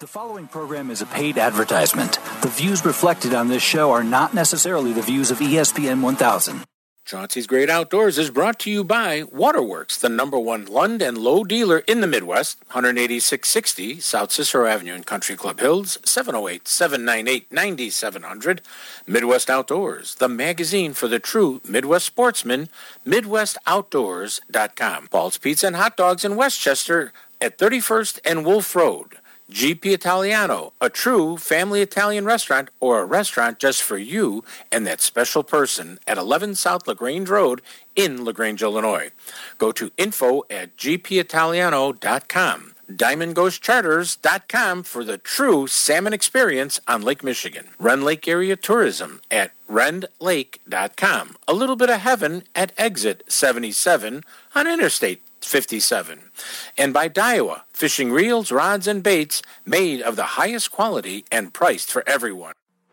The following program is a paid advertisement. The views reflected on this show are not necessarily the views of ESPN 1000. Chauncey's Great Outdoors is brought to you by Waterworks, the #1 Lund and Lowe dealer in the Midwest, 18660 South Cicero Avenue in Country Club Hills, 708-798-9700. Midwest Outdoors, the magazine for the true Midwest sportsman, MidwestOutdoors.com. Paul's Pizza and Hot Dogs in Westchester at 31st and Wolf Road. GP Italiano, a true family Italian restaurant or a restaurant just for you and that special person at 11 South LaGrange Road in LaGrange, Illinois. Go to info@gpitaliano.com. DiamondGhostCharters.com for the true salmon experience on Lake Michigan. Rend Lake Area Tourism at rendlake.com. A little bit of heaven at exit 77 on Interstate 57. And by Daiwa, fishing reels, rods, and baits made of the highest quality and priced for everyone.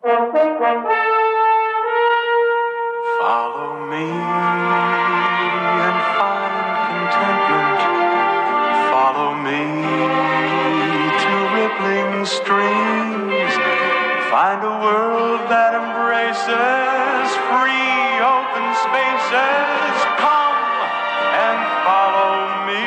Follow me and find contentment. Follow me to rippling streams. Find a world that embraces free open spaces. Come and follow me.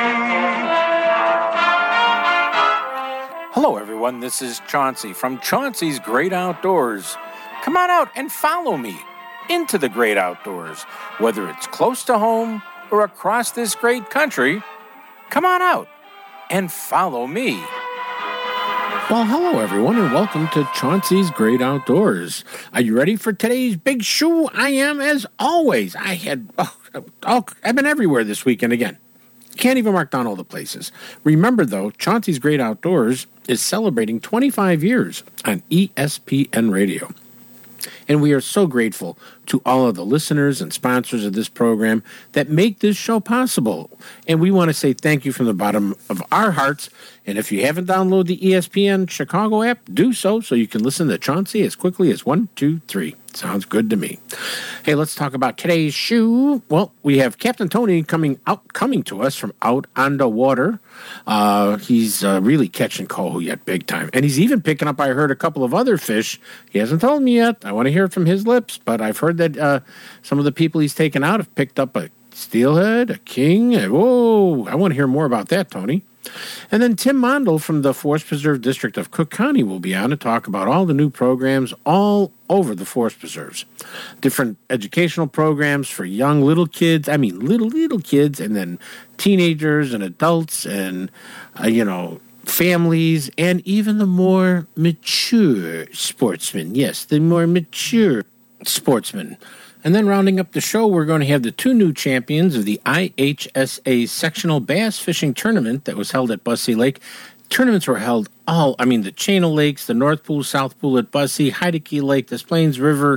Hello, everyone. This is Chauncey from Chauncey's Great Outdoors. Come on out and follow me into the great outdoors. Whether it's close to home or across this great country, come on out and follow me. Well, hello, everyone, and welcome to Chauncey's Great Outdoors. Are you ready for today's big show? I am, as always. I've been everywhere this weekend again. Can't even mark down all the places. Remember, though, Chauncey's Great Outdoors is celebrating 25 years on ESPN Radio. And we are so grateful to all of the listeners and sponsors of this program that make this show possible. And we want to say thank you from the bottom of our hearts. And if you haven't downloaded the ESPN Chicago app, do so you can listen to Chauncey as quickly as 1, 2, 3. Sounds good to me. Hey, let's talk about today's shoe. Well, we have Captain Tony coming to us from out on the water. He's really catching coho yet big time. And he's even picking up, I heard, a couple of other fish. He hasn't told me yet. I want to hear it from his lips. But I've heard that some of the people he's taken out have picked up a steelhead, a king. Whoa, I want to hear more about that, Tony. And then Tim Mondel from the Forest Preserve District of Cook County will be on to talk about all the new programs all over the forest preserves. Different educational programs for young little kids, little kids, and then teenagers and adults and, families, and even the more mature sportsmen. Yes, the more mature sportsmen. And then rounding up the show, we're going to have the two new champions of the IHSA Sectional Bass Fishing Tournament that was held at Bussey Lake. Tournaments were held the Chain of Lakes, the North Pool, South Pool at Bussey, Heideke Lake, Des Plaines River,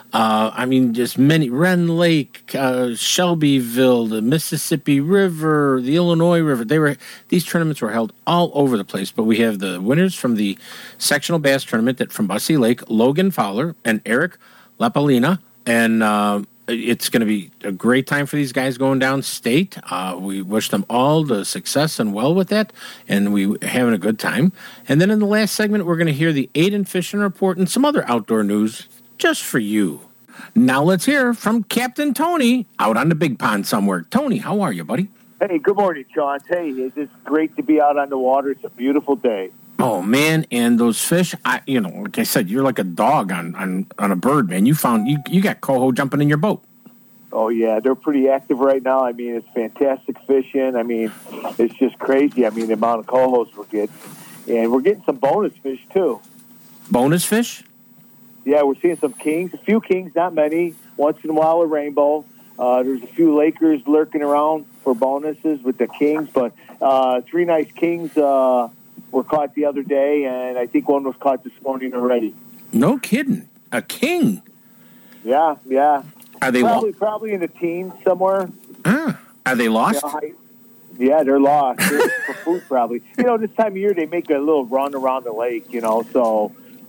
just many, Rend Lake, Shelbyville, the Mississippi River, the Illinois River. These tournaments were held all over the place, but we have the winners from the Sectional Bass Tournament from Bussey Lake, Logan Fowler and Eric Lapalina. And it's going to be a great time for these guys going downstate. We wish them all the success and well with that, and we're having a good time. And then in the last segment, we're going to hear the Aiden Fishing Report and some other outdoor news just for you. Now let's hear from Captain Tony out on the big pond somewhere. Tony, how are you, buddy? Hey, good morning, John. Hey, it's just great to be out on the water. It's a beautiful day. Oh, man, and those fish, like I said, you're like a dog on a bird, man. You got coho jumping in your boat. Oh, yeah, they're pretty active right now. It's fantastic fishing. It's just crazy. The amount of cohos we're getting. And we're getting some bonus fish, too. Bonus fish? Yeah, we're seeing some kings, a few kings, not many. Once in a while, a rainbow. There's a few Lakers lurking around for bonuses with the kings, but 3 nice kings were caught the other day, and I think one was caught this morning already. No kidding. A king? Yeah. Are they probably in the teens somewhere? Are they lost? Yeah, they're lost. They're for food, probably. This time of year, they make a little run around the lake, so...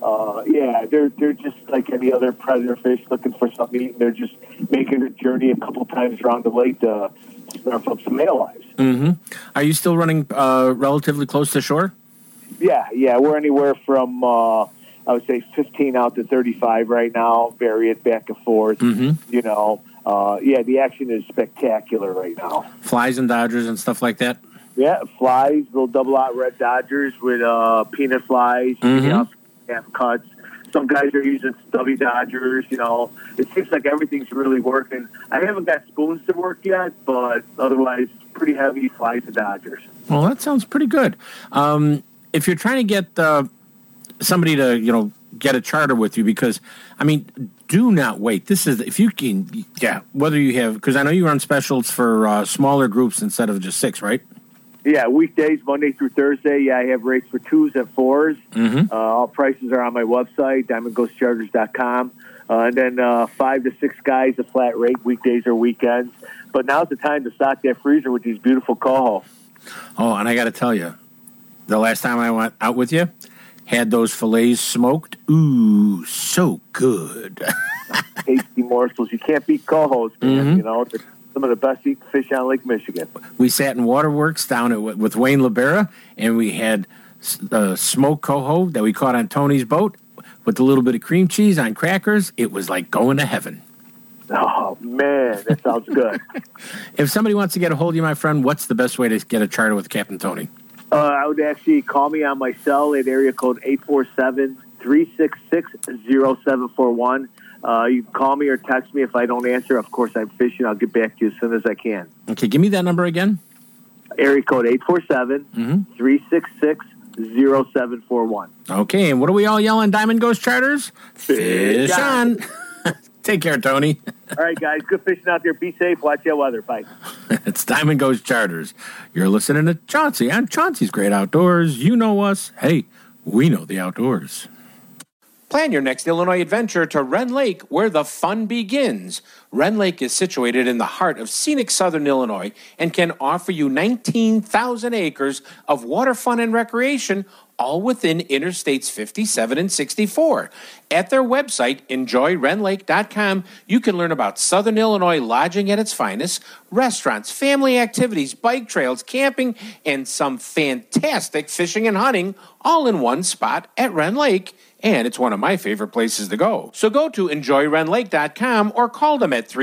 they're just like any other predator fish looking for something to eat. They're just making a journey a couple times around the lake to snarf up some alewives. Mm-hmm. Are you still running relatively close to shore? Yeah. We're anywhere from, I would say 15 out to 35 right now. Vary it back and forth. You know, the action is spectacular right now. Flies and Dodgers and stuff like that? Yeah, flies, little double-out red Dodgers with peanut flies, half cuts. Some guys are using stubby Dodgers, you know. It seems like everything's really working. I haven't got spoons to work yet, but otherwise, pretty heavy flies and Dodgers. Well, that sounds pretty good. If you're trying to get somebody to, you know, get a charter with you, because, I mean, do not wait. This is, if you can, whether you have, because I know you run specials for smaller groups instead of just 6, right? Yeah, weekdays, Monday through Thursday. Yeah, I have rates for 2s and 4s. All prices are on my website, DiamondGhostCharters.com. And then 5 to 6 guys, a flat rate, weekdays or weekends. But now's the time to stock that freezer with these beautiful coho. Oh, and I got to tell you, the last time I went out with you, had those fillets smoked. Ooh, so good. Tasty morsels. You can't beat cohos, man. You know, they're some of the best eaten fish on Lake Michigan. We sat in Waterworks down with Wayne Libera, and we had smoked coho that we caught on Tony's boat with a little bit of cream cheese on crackers. It was like going to heaven. Oh, man, that sounds good. If somebody wants to get a hold of you, my friend, what's the best way to get a charter with Captain Tony? I would actually call me on my cell at area code 847-366-0741. You can call me or text me if I don't answer. Of course, I'm fishing. I'll get back to you as soon as I can. Okay, give me that number again. Area code 847-366-0741. Okay, and what are we all yelling, Diamond Ghost Charters? Fish on. Take care, Tony. All right, guys. Good fishing out there. Be safe. Watch your weather. Bye. It's Diamond Ghost Charters. You're listening to Chauncey on Chauncey's Great Outdoors. You know us. Hey, we know the outdoors. Plan your next Illinois adventure to Wren Lake, where the fun begins. Wren Lake is situated in the heart of scenic southern Illinois and can offer you 19,000 acres of water fun and recreation, all within Interstates 57 and 64. At their website, enjoywrenlake.com, you can learn about Southern Illinois lodging at its finest, restaurants, family activities, bike trails, camping, and some fantastic fishing and hunting, all in one spot at Wren Lake. And it's one of my favorite places to go. So go to enjoywrenlake.com or call them at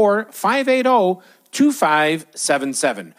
314-580-2577.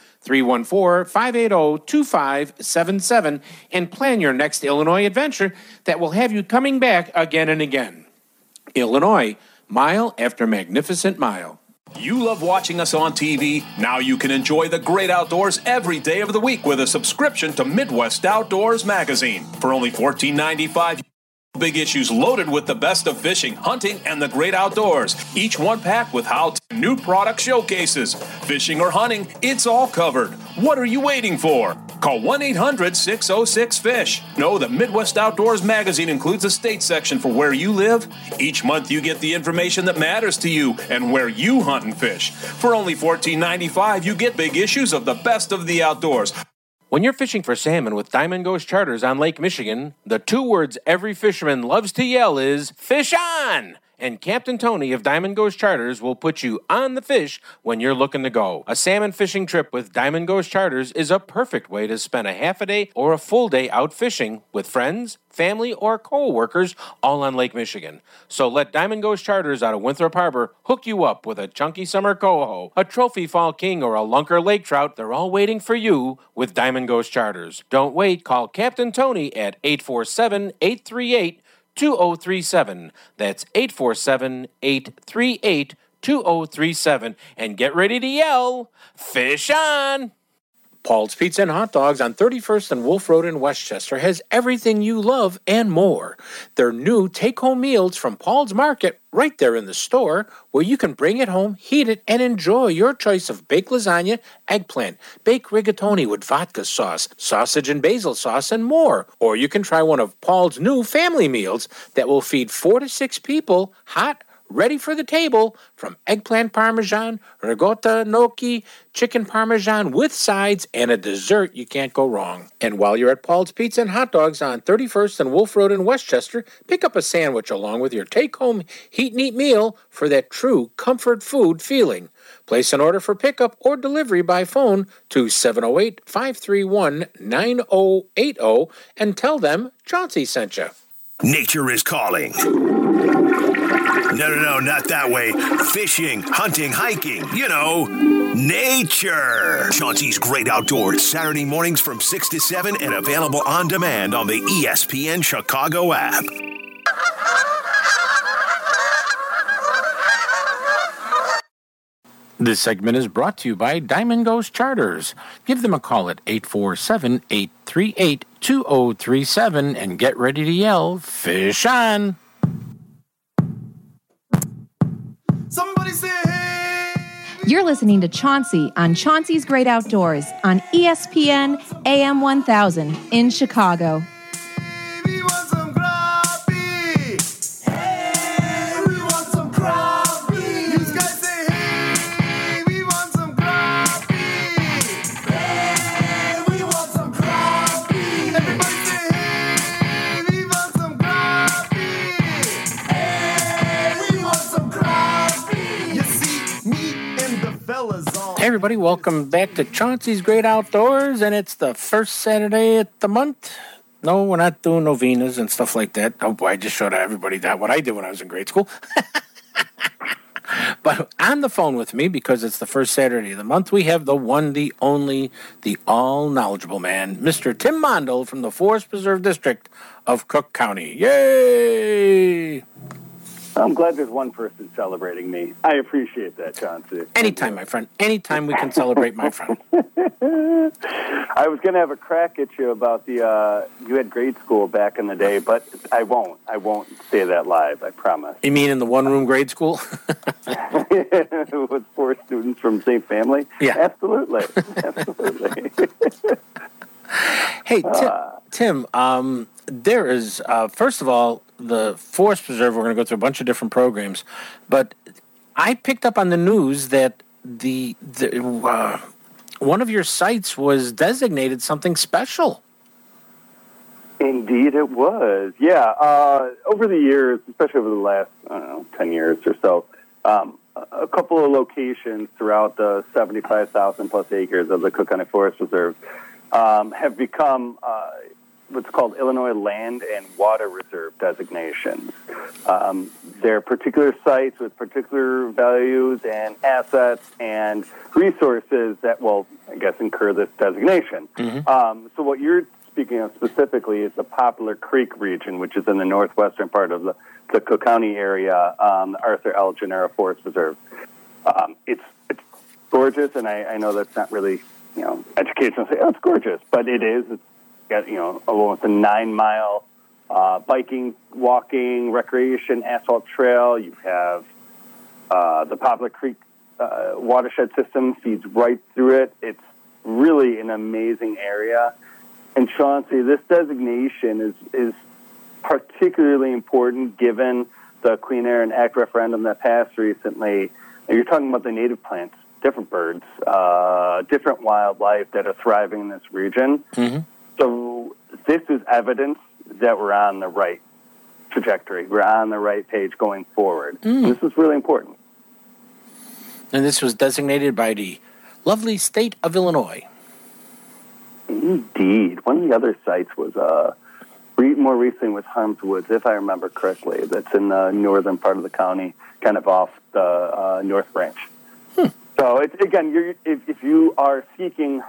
314-580-2577 and plan your next Illinois adventure that will have you coming back again and again. Illinois, mile after magnificent mile. You love watching us on TV? Now you can enjoy the great outdoors every day of the week with a subscription to Midwest Outdoors magazine. For only $14.95, big issues loaded with the best of fishing, hunting, and the great outdoors. Each one packed with new product showcases. Fishing or hunting, it's all covered. What are you waiting for? Call 1-800-606-FISH. Know that Midwest Outdoors magazine includes a state section for where you live. Each month you get the information that matters to you and where you hunt and fish. For only $14.95, you get big issues of the best of the outdoors. When you're fishing for salmon with Diamond Ghost Charters on Lake Michigan, the 2 words every fisherman loves to yell is, fish on! And Captain Tony of Diamond Ghost Charters will put you on the fish when you're looking to go. A salmon fishing trip with Diamond Ghost Charters is a perfect way to spend a half a day or a full day out fishing with friends, family, or co-workers all on Lake Michigan. So let Diamond Ghost Charters out of Winthrop Harbor hook you up with a chunky summer coho, a trophy fall king, or a lunker lake trout. They're all waiting for you with Diamond Ghost Charters. Don't wait. Call Captain Tony at 847-838-2037. That's 847-838-2037. And get ready to yell, fish on! Paul's Pizza and Hot Dogs on 31st and Wolf Road in Westchester has everything you love and more. Their new take-home meals from Paul's Market right there in the store, where you can bring it home, heat it, and enjoy your choice of baked lasagna, eggplant, baked rigatoni with vodka sauce, sausage and basil sauce, and more. Or you can try one of Paul's new family meals that will feed 4 to 6 people, hot, ready for the table, from eggplant parmesan, ricotta gnocchi, chicken parmesan with sides, and a dessert you can't go wrong. And while you're at Paul's Pizza and Hot Dogs on 31st and Wolf Road in Westchester, pick up a sandwich along with your take-home heat and eat meal for that true comfort food feeling. Place an order for pickup or delivery by phone to 708-531-9080 and tell them Chauncey sent you. Nature is calling. No, not that way. Fishing, hunting, hiking, nature. Chauncey's Great Outdoors, Saturday mornings from 6 to 7 and available on demand on the ESPN Chicago app. This segment is brought to you by Diamond Ghost Charters. Give them a call at 847-838-2037 and get ready to yell, fish on! Somebody say hey! You're listening to Chauncey on Chauncey's Great Outdoors on ESPN AM 1000 in Chicago. We want some crappie! Hey, we want some crappie! You guys say hey, we want some crappie! Hey, we want some crappie! Everybody say hey, we want some crappie! Hey, we want some crappie! You see, me and the fellas on. Hey everybody, welcome back to Chauncey's Great Outdoors, and it's the first Saturday of the month. No, we're not doing novenas and stuff like that. Oh boy, I just showed everybody that what I did when I was in grade school. But on the phone with me, because it's the first Saturday of the month, we have the one, the only, the all-knowledgeable man, Mr. Tim Mondel from the Forest Preserve District of Cook County. Yay! I'm glad there's one person celebrating me. I appreciate that, Chauncey. Anytime, my friend. Anytime we can celebrate, my friend. I was going to have a crack at you about the, you had grade school back in the day, but I won't. I won't say that live, I promise. You mean in the one-room grade school? With 4 students from the same family? Yeah. Absolutely. Absolutely. Hey, Tim, there is, first of all, the Forest Preserve, we're going to go through a bunch of different programs, but I picked up on the news that the one of your sites was designated something special. Indeed it was. Yeah. Over the years, especially over the last, 10 years or so, a couple of locations throughout the 75,000 plus acres of the Cook County Forest Preserve have become what's called Illinois Land and Water Reserve designations. They're particular sites with particular values and assets and resources that will, I guess, incur this designation. Mm-hmm. So what you're speaking of specifically is the Poplar Creek region, which is in the northwestern part of the Cook County area, the Arthur L. Gennaro Forest Preserve. It's gorgeous, and I know that's not really, educational to say, oh, it's gorgeous, but it is. It's got, almost a 9-mile biking, walking, recreation, asphalt trail. You have the Poplar Creek watershed system feeds right through it. It's really an amazing area. And Chauncey, this designation is particularly important given the Clean Air and Act referendum that passed recently. You're talking about the native plants, different birds, different wildlife that are thriving in this region. Mm-hmm. So this is evidence that we're on the right trajectory. We're on the right page going forward. This is really important. And this was designated by the lovely state of Illinois. Indeed. One of the other sites was, more recently was Harms Woods, if I remember correctly. That's in the northern part of the county, kind of off the North Branch. So, again, if you are seeking...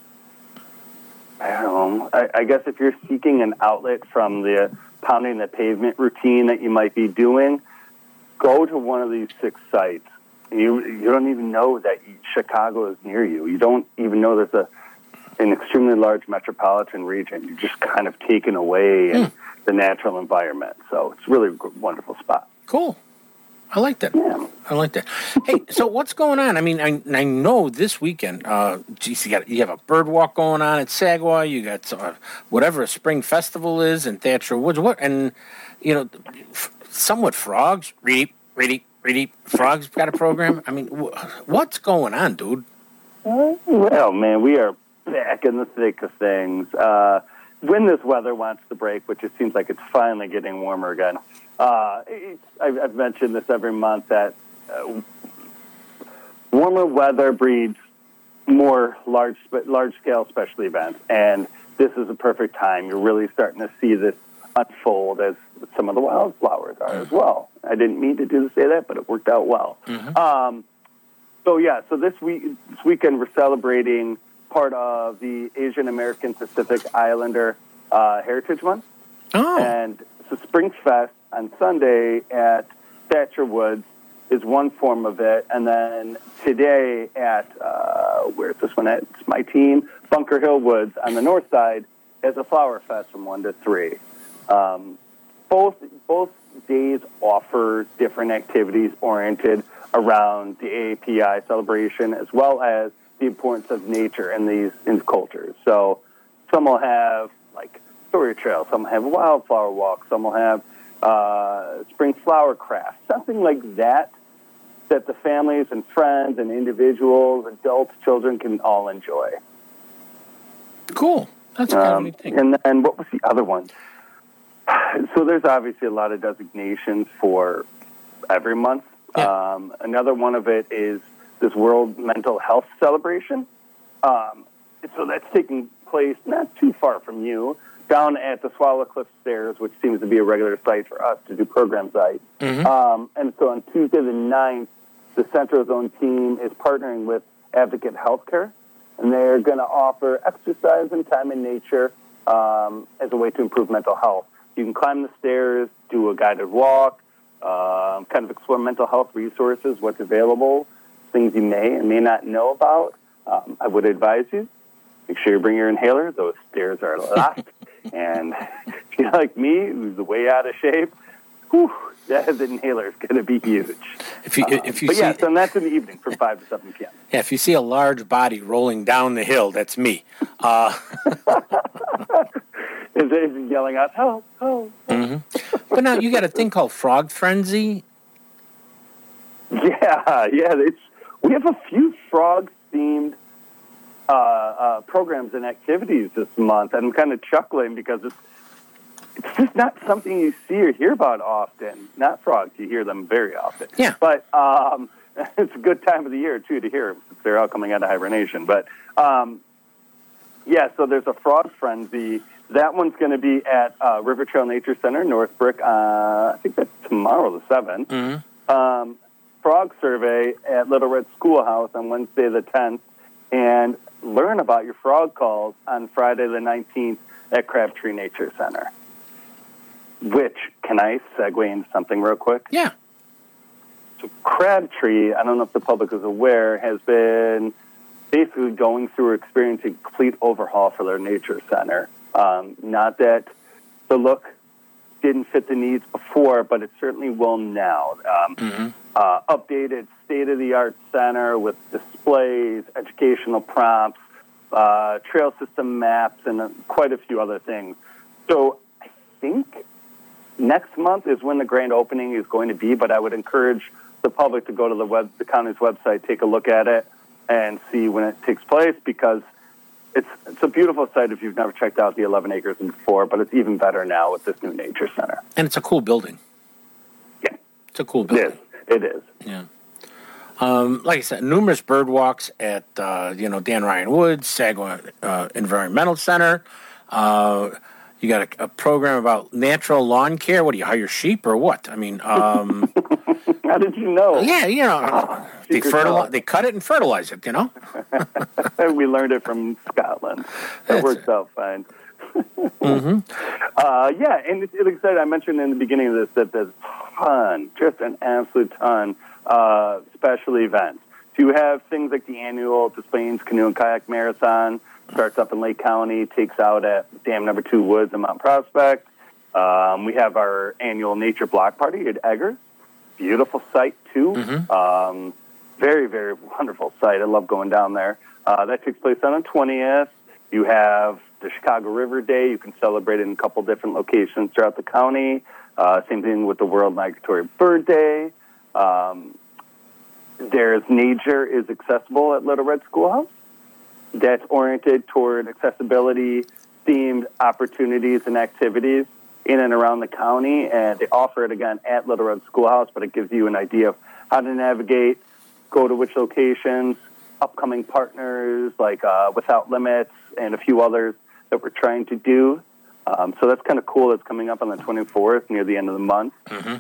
I guess if you're seeking an outlet from the pounding the pavement routine that you might be doing, go to one of these 6 sites. You don't even know that Chicago is near you. You don't even know there's an extremely large metropolitan region. You're just kind of taken away in the natural environment. So it's really a wonderful spot. Cool. I like that. Yeah. I like that. Hey, so what's going on? I mean, I know this weekend, you have a bird walk going on at Sagwa. You got whatever a spring festival is in Thatcher Woods. Somewhat frogs. Reedy. Really? Frog's got a program? I mean, what's going on, dude? Well, man, we are back in the thick of things. When this weather wants to break, which it seems like it's finally getting warmer again, I've mentioned this every month that warmer weather breeds more large-scale special events, and this is a perfect time. You're really starting to see this unfold as some of the wildflowers are as well. I didn't mean to say that, but it worked out well. So this weekend we're celebrating part of the Asian American Pacific Islander Heritage Month. And so Spring Fest on Sunday at Thatcher Woods is one form of it. And then today at, where's this one at? It's my team, Bunker Hill Woods on the north side, has a flower fest from 1 to 3. Both days offer different activities oriented around the AAPI celebration, as well as the importance of nature in these cultures. So some will have like story trails, some will have wildflower walks, some will have spring flower crafts, something like that the families and friends and individuals, adults, children can all enjoy. Cool. That's kind of neat thing. And then what was the other one? So there's obviously a lot of designations for every month. Yeah. Another one of it is this World Mental Health Celebration. So that's taking place not too far from you, down at the Swallow Cliff Stairs, which seems to be a regular site for us to do programs at. And so on Tuesday the 9th, the Central Zone team is partnering with Advocate Healthcare, and they're going to offer exercise and time in nature as a way to improve mental health. You can climb the stairs, do a guided walk, kind of explore mental health resources, what's available, things you may and may not know about. I would advise you, make sure you bring your inhaler. Those stairs are locked. And if you're like me, who's way out of shape, that inhaler is going to be huge. And that's in the evening from 5 to 7 p.m. Yeah, if you see a large body rolling down the hill, that's me. Is it yelling out, help, help? But now you got a thing called Frog Frenzy. Yeah. We have a few frog-themed programs and activities this month. I'm kind of chuckling because it's just not something you see or hear about often. Not frogs, you hear them very often. Yeah. But it's a good time of the year, too, to hear them since they're all coming out of hibernation. But, so there's a Frog Frenzy. That one's going to be at River Trail Nature Center, Northbrook, I think that's tomorrow, the 7th. Frog Survey at Little Red Schoolhouse on Wednesday, the 10th. And learn about your frog calls on Friday, the 19th at Crabtree Nature Center. Which, can I segue into something real quick? Yeah. So Crabtree, I don't know if the public is aware, has been basically going through or experiencing a complete overhaul for their nature center. Not that the look didn't fit the needs before, but it certainly will now. Updated state-of-the-art center with displays, educational prompts, trail system maps, and quite a few other things. So I think next month is when the grand opening is going to be, but I would encourage the public to go to the county's website, take a look at it, and see when it takes place, because it's a beautiful site if you've never checked out the 11 acres before, but it's even better now with this new nature center. And it's a cool building. Yeah. It's a cool building. It is. Yeah. Like I said, numerous bird walks at, Dan Ryan Woods, Saginaw Environmental Center. You got a program about natural lawn care. What do you hire sheep or what? I mean, how did you know? Yeah, they cut it and fertilize it. We learned it from Scotland. That works out fine. And it's exciting. I mentioned in the beginning of this that there's a ton, just an absolute ton, special events. So you have things like the annual Des Plaines Canoe and Kayak Marathon. Starts up in Lake County, takes out at Dam Number 2 Woods in Mount Prospect. We have our annual Nature Block Party at Eggers. Beautiful site, too. Very, very wonderful site. I love going down there. That takes place on the 20th. You have the Chicago River Day. You can celebrate it in a couple different locations throughout the county. Same thing with the World Migratory Bird Day. There's Nature is Accessible at Little Red Schoolhouse. That's oriented toward accessibility-themed opportunities and activities in and around the county, and they offer it again at Little Red Schoolhouse, but it gives you an idea of how to navigate, go to which locations, upcoming partners like Without Limits and a few others that we're trying to do. So that's kind of cool. It's coming up on the 24th near the end of the month.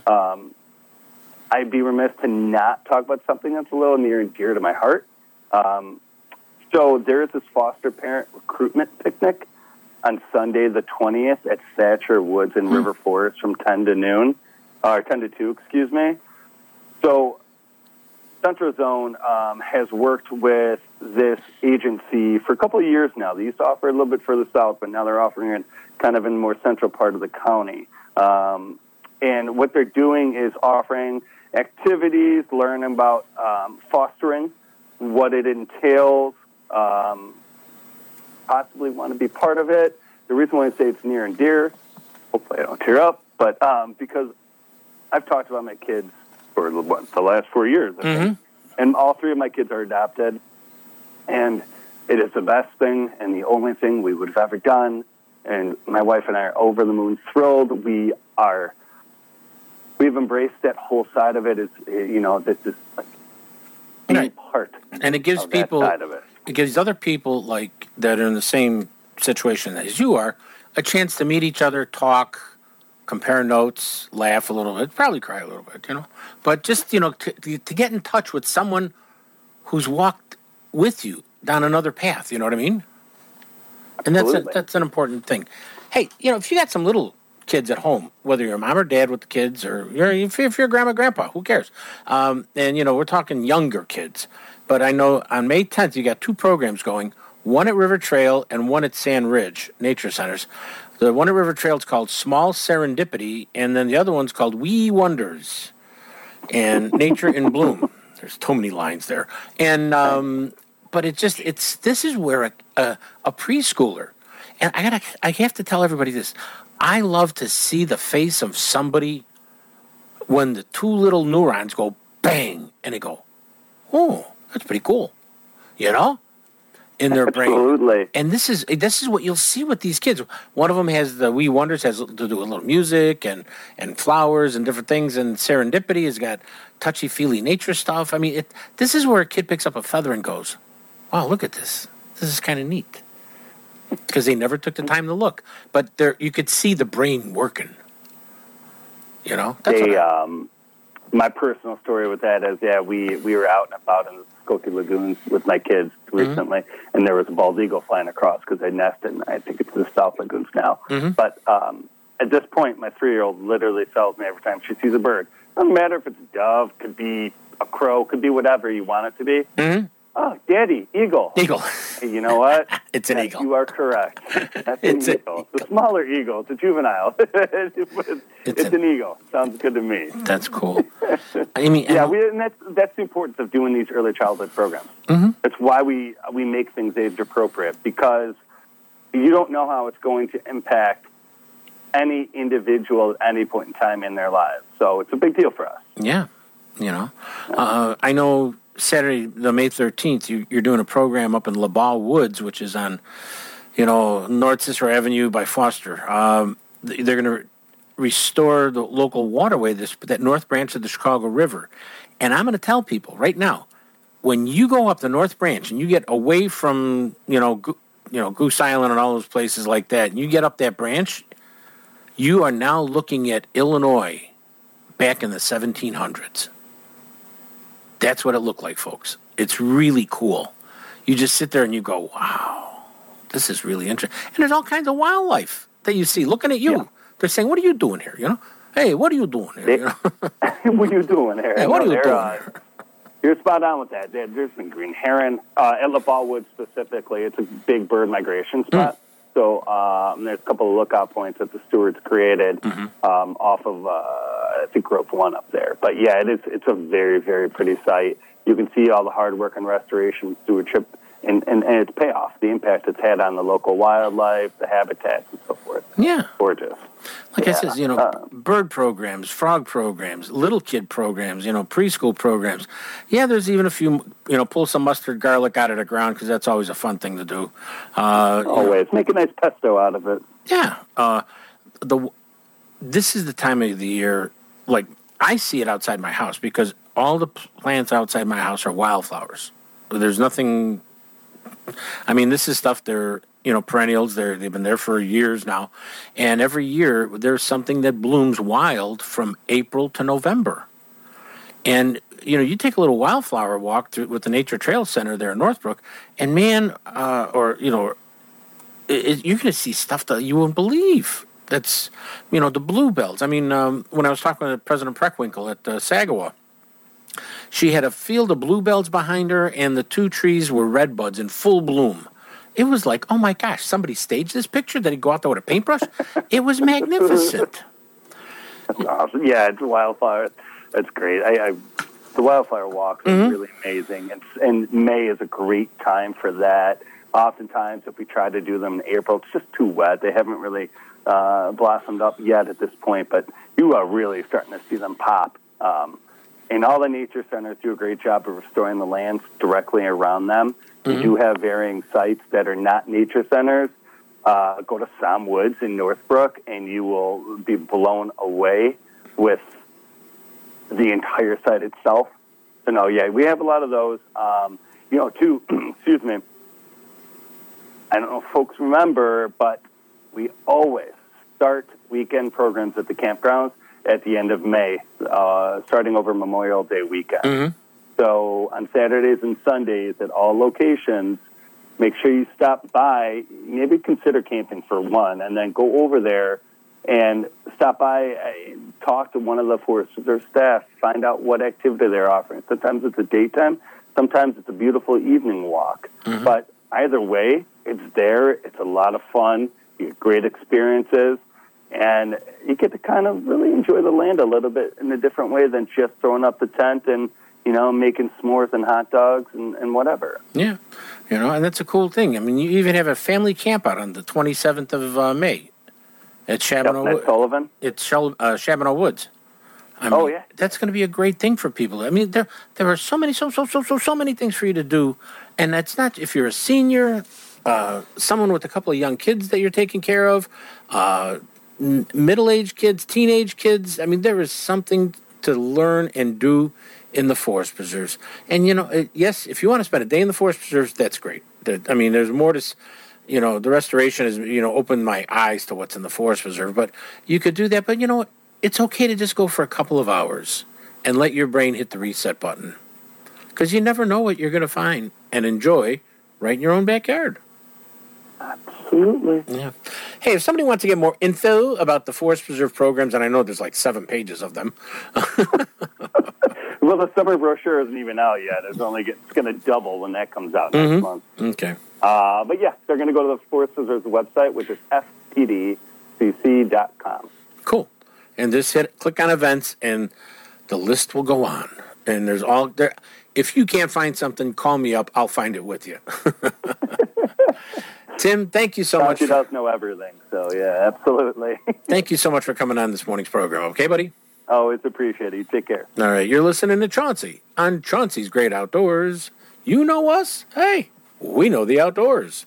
I'd be remiss to not talk about something that's a little near and dear to my heart. So there is this foster parent recruitment picnic on Sunday the 20th at Thatcher Woods in River Forest from 10 to noon, or 10 to 2, excuse me. So Central Zone has worked with this agency for a couple of years now. They used to offer it a little bit further south, but now they're offering it kind of in the more central part of the county. And what they're doing is offering activities, learning about fostering, what it entails, possibly want to be part of it. The reason why I say it's near and dear, hopefully I don't tear up, but because I've talked about my kids for the last 4 years, I think. And all three of my kids are adopted, and it is the best thing and the only thing we would have ever done. And my wife and I are over the moon thrilled. We've embraced that whole side of it. As this is like being part, and it gives people, that side of it. It gives other people like that are in the same situation as you are a chance to meet each other, talk, compare notes, laugh a little bit, probably cry a little bit, but just to get in touch with someone who's walked with you down another path. You know what I mean? And that's an important thing. Hey, if you got some little kids at home, whether you're a mom or dad with the kids, or if you're grandma, grandpa, who cares? And we're talking younger kids. But I know on May 10th you got two programs going, one at River Trail and one at Sand Ridge Nature Centers. The one at River Trail is called Small Serendipity, and then the other one's called Wee Wonders and Nature in Bloom. There's too many lines there. And but this is where a preschooler, and I have to tell everybody this. I love to see the face of somebody when the two little neurons go bang, and they go, oh, that's pretty cool, in their brain. Absolutely. And this is what you'll see with these kids. One of them has the Wee Wonders, has to do a little music and flowers and different things, and Serendipity has got touchy-feely nature stuff. I mean, this is where a kid picks up a feather and goes, wow, look at this. This is kind of neat. Because they never took the time to look. But you could see the brain working. My personal story with that is, we were out and about in the Skokie Lagoons with my kids recently, and there was a bald eagle flying across because they nested, and I think it's the South Lagoons now. But at this point, my 3-year-old literally tells me every time she sees a bird, doesn't matter if it's a dove, could be a crow, could be whatever you want it to be. Oh, Daddy, eagle. Eagle. Hey, you know what? It's an eagle. You are correct. That's an eagle. It's a smaller eagle. It's a juvenile. It's an eagle. Sounds good to me. That's cool. I mean, and that's the importance of doing these early childhood programs. That's why we make things age appropriate, because you don't know how it's going to impact any individual at any point in time in their lives. So it's a big deal for us. Yeah. I know Saturday, the May 13th, you're doing a program up in LaBaugh Woods, which is on, North Cicero Avenue by Foster. They're going to restore the local waterway, that north branch of the Chicago River. And I'm going to tell people right now, when you go up the north branch and you get away from, Goose Island and all those places like that, and you get up that branch, you are now looking at Illinois back in the 1700s. That's what it looked like, folks. It's really cool. You just sit there and you go, wow, this is really interesting. And there's all kinds of wildlife that you see looking at you. Yeah. They're saying, what are you doing here? Hey, what are you doing here? What are you doing here? Hey, what are you doing here? You're spot on with that. There's been green heron. At LaBaugh Woods specifically, it's a big bird migration spot. So there's a couple of lookout points that the stewards created off of, I think, Grove 1 up there. But, yeah, it's a very, very pretty site. You can see all the hard work and restoration stewardship and its payoff, the impact it's had on the local wildlife, the habitats, and so forth. Yeah. Gorgeous. Like I said, bird programs, frog programs, little kid programs, preschool programs. Yeah, there's even a few, pull some mustard garlic out of the ground because that's always a fun thing to do. Always. Make a nice pesto out of it. Yeah. This is the time of the year, like, I see it outside my house because all the plants outside my house are wildflowers. There's nothing... I mean, this is stuff they're, perennials. They've been there for years now. And every year there's something that blooms wild from April to November. And, you take a little wildflower walk through with the Nature Trail Center there in Northbrook, and man, you're going to see stuff that you won't believe. That's, the bluebells. I mean, when I was talking with President Preckwinkle at Saginaw, she had a field of bluebells behind her, and the 2 trees were redbuds in full bloom. It was like, oh my gosh, somebody staged this picture? Did he go out there with a paintbrush? It was magnificent. That's awesome. Yeah, it's a wildflower. That's great. The wildflower walk is really amazing, and May is a great time for that. Oftentimes, if we try to do them in April, it's just too wet. They haven't really blossomed up yet at this point, but you are really starting to see them pop. And all the nature centers do a great job of restoring the lands directly around them. We do have varying sites that are not nature centers. Go to Somme Woods in Northbrook, and you will be blown away with the entire site itself. So, no, yeah, we have a lot of those. Too, excuse me, I don't know if folks remember, but we always start weekend programs at the campgrounds at the end of May, starting over Memorial Day weekend. So on Saturdays and Sundays at all locations, make sure you stop by, maybe consider camping for one, and then go over there and stop by, talk to one of the Forest Reserve staff, find out what activity they're offering. Sometimes it's a daytime, sometimes it's a beautiful evening walk. But either way, it's there. It's a lot of fun. You get great experiences. And you get to kind of really enjoy the land a little bit in a different way than just throwing up the tent and, making s'mores and hot dogs and whatever. Yeah. And that's a cool thing. I mean, you even have a family camp out on the 27th of May at Shabano Woods. Sullivan? It's Shabano Woods. I mean, that's going to be a great thing for people. I mean, there are so many things for you to do. And that's not, if you're a senior, someone with a couple of young kids that you're taking care of, middle-aged kids, teenage kids. I mean, there is something to learn and do in the forest preserves. And, yes, if you want to spend a day in the forest preserves, that's great. I mean, there's more to, the restoration has, opened my eyes to what's in the forest preserve. But you could do that. But, it's okay to just go for a couple of hours and let your brain hit the reset button. Because you never know what you're going to find and enjoy right in your own backyard. Absolutely. Yeah. Hey, if somebody wants to get more info about the Forest Preserve programs, and I know there's like 7 pages of them. Well, the summer brochure isn't even out yet. It's going to double when that comes out next month. Okay. But yeah, they're going to go to the Forest Preserve's website, which is fpdcc.com. Cool. And just click on events, and the list will go on. And there's all there. If you can't find something, call me up. I'll find it with you. Tim, thank you so much. He does know everything, so yeah, absolutely. Thank you so much for coming on this morning's program. Okay, buddy? Always appreciate it. You take care. All right, you're listening to Chauncey on Chauncey's Great Outdoors. You know us? Hey, we know the outdoors.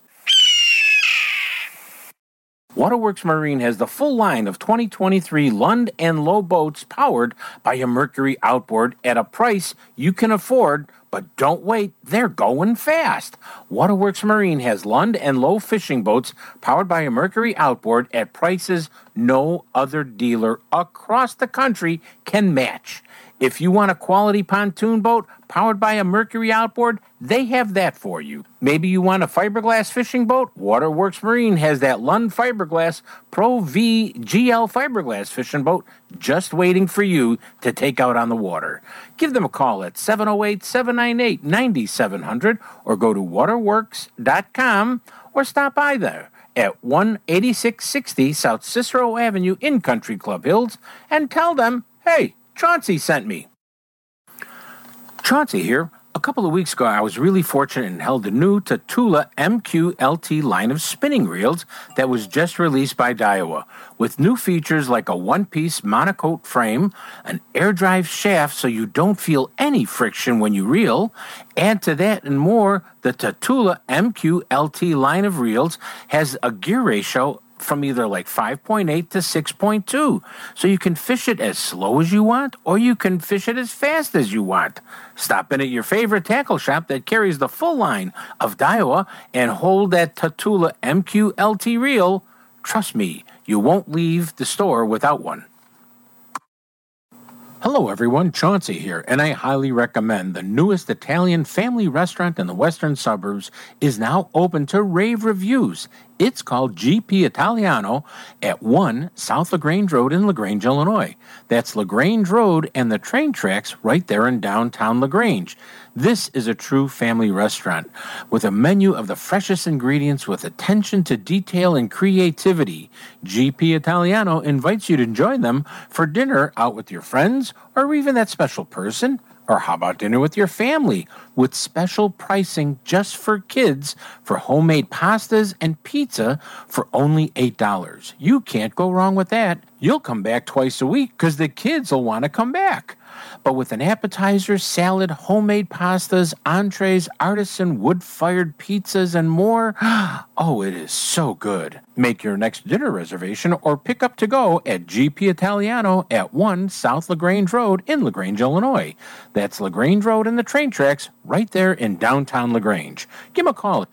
Waterworks Marine has the full line of 2023 Lund and Lowe boats powered by a Mercury outboard at a price you can afford. But don't wait, they're going fast. Waterworks Marine has Lund and Lowe fishing boats powered by a Mercury outboard at prices no other dealer across the country can match. If you want a quality pontoon boat powered by a Mercury outboard, they have that for you. Maybe you want a fiberglass fishing boat? Waterworks Marine has that Lund Fiberglass Pro V GL fiberglass fishing boat just waiting for you to take out on the water. Give them a call at 708-798-9700 or go to waterworks.com or stop by there at 18660 South Cicero Avenue in Country Club Hills and tell them, hey, Chauncey sent me. Chauncey here. A couple of weeks ago, I was really fortunate and held the new Tatula MQLT line of spinning reels that was just released by Daiwa, with new features like a one-piece monocoque frame, an air drive shaft so you don't feel any friction when you reel. Add to that and more, the Tatula MQLT line of reels has a gear ratio from either like 5.8 to 6.2. So you can fish it as slow as you want, or you can fish it as fast as you want. Stop in at your favorite tackle shop that carries the full line of Daiwa and hold that Tatula MQLT reel. Trust me, you won't leave the store without one. Hello everyone, Chauncey here, and I highly recommend the newest Italian family restaurant in the western suburbs is now open to rave reviews. It's called GP Italiano at 1 South LaGrange Road in LaGrange, Illinois. That's LaGrange Road and the train tracks right there in downtown LaGrange. This is a true family restaurant with a menu of the freshest ingredients with attention to detail and creativity. GP Italiano invites you to join them for dinner out with your friends or even that special person. Or how about dinner with your family with special pricing just for kids for homemade pastas and pizza for only $8. You can't go wrong with that. You'll come back twice a week because the kids will want to come back. But with an appetizer, salad, homemade pastas, entrees, artisan wood-fired pizzas, and more, oh, it is so good. Make your next dinner reservation or pick up to go at GP Italiano at 1 South LaGrange Road in LaGrange, Illinois. That's LaGrange Road and the train tracks right there in downtown LaGrange. Give them a call at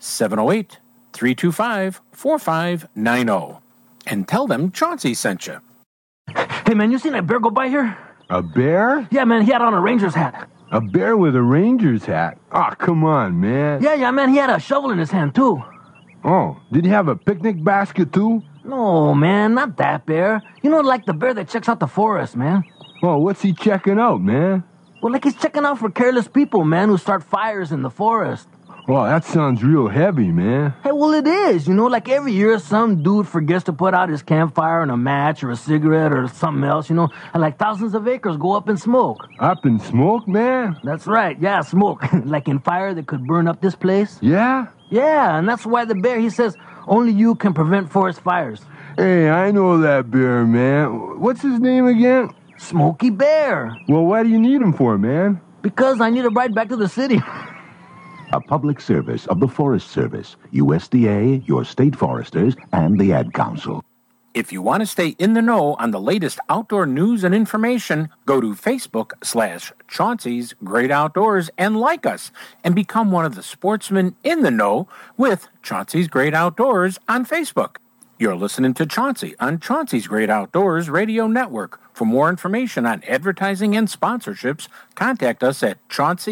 708-325-4590 and tell them Chauncey sent you. Hey, man, you seen that bear go by here? A bear? Yeah, man, he had on a Ranger's hat. A bear with a Ranger's hat? Oh, come on, man. Yeah, man, he had a shovel in his hand, too. Oh, did he have a picnic basket, too? No, man, not that bear. You know, like the bear that checks out the forest, man. Oh, what's he checking out, man? Well, like he's checking out for careless people, man, who start fires in the forest. Oh, that sounds real heavy, man. Hey, well, it is. You know, like every year some dude forgets to put out his campfire and a match or a cigarette or something else, you know, and like thousands of acres go up in smoke. Up in smoke, man? That's right, yeah, smoke. Like in fire that could burn up this place. Yeah? Yeah, and that's why the bear, he says, only you can prevent forest fires. Hey, I know that bear, man. What's his name again? Smokey Bear. Well, what do you need him for, man? Because I need a ride back to the city. A public service of the Forest Service, USDA, your state foresters, and the Ad Council. If you want to stay in the know on the latest outdoor news and information, go to Facebook/Chauncey's Great Outdoors and like us and become one of the sportsmen in the know with Chauncey's Great Outdoors on Facebook. You're listening to Chauncey on Chauncey's Great Outdoors Radio Network. For more information on advertising and sponsorships, contact us at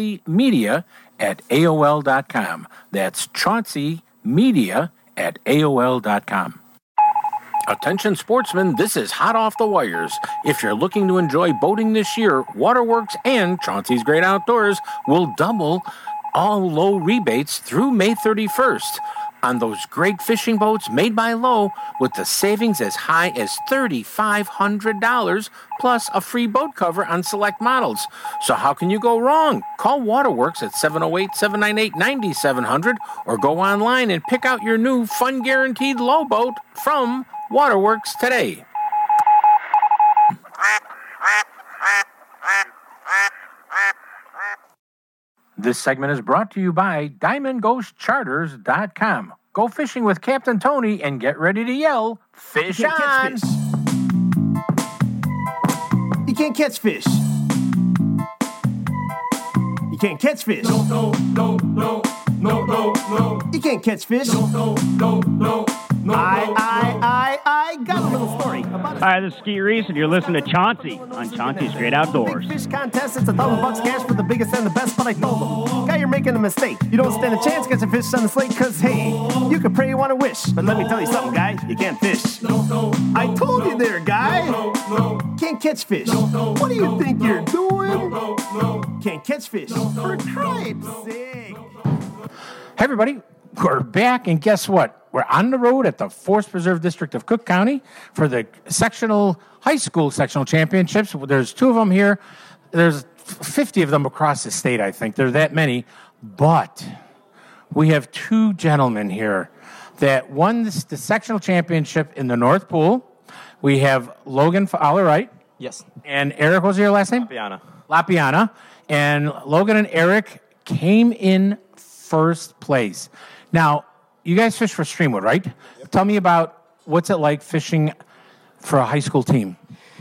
chaunceymedia@AOL.com. That's chaunceymedia@AOL.com. Attention sportsmen, this is hot off the wires. If you're looking to enjoy boating this year, Waterworks and Chauncey's Great Outdoors will double all Lowe rebates through May 31st. On those great fishing boats made by Lowe with the savings as high as $3,500 plus a free boat cover on select models. So how can you go wrong? Call Waterworks at 708-798-9700 or go online and pick out your new fun guaranteed Lowe boat from Waterworks today. This segment is brought to you by DiamondGhostCharters.com. Go fishing with Captain Tony and get ready to yell, fish on! You can't catch fish. You can't catch fish. No. You can't catch fish. No. I got a little story about it. Hi, this is Ski Reese, and you're listening to Chauncey on Chauncey's Great Outdoors. Big fish contest, it's $1,000 cash for the biggest and the best, but I told them, guy, you're making a mistake. You don't stand a chance catching fish on the slate, cause hey, you can pray you want to wish, but let me tell you something, guy, you can't fish. I told you there, guy. Can't catch fish. What do you think you're doing? Can't catch fish. For cripe's sake. Hey, everybody. We're back, and guess what? We're on the road at the Forest Preserve District of Cook County for the high school sectional championships. There's two of them here. there's 50 of them across the state, I think. There are that many. But we have two gentlemen here that won the sectional championship in the North Pool. We have Logan Fowler, right? Yes. And Eric, what was your last name? Lapiana. And Logan and Eric came in first place. Now, you guys fish for Streamwood, right? Yep. Tell me about what's it like fishing for a high school team?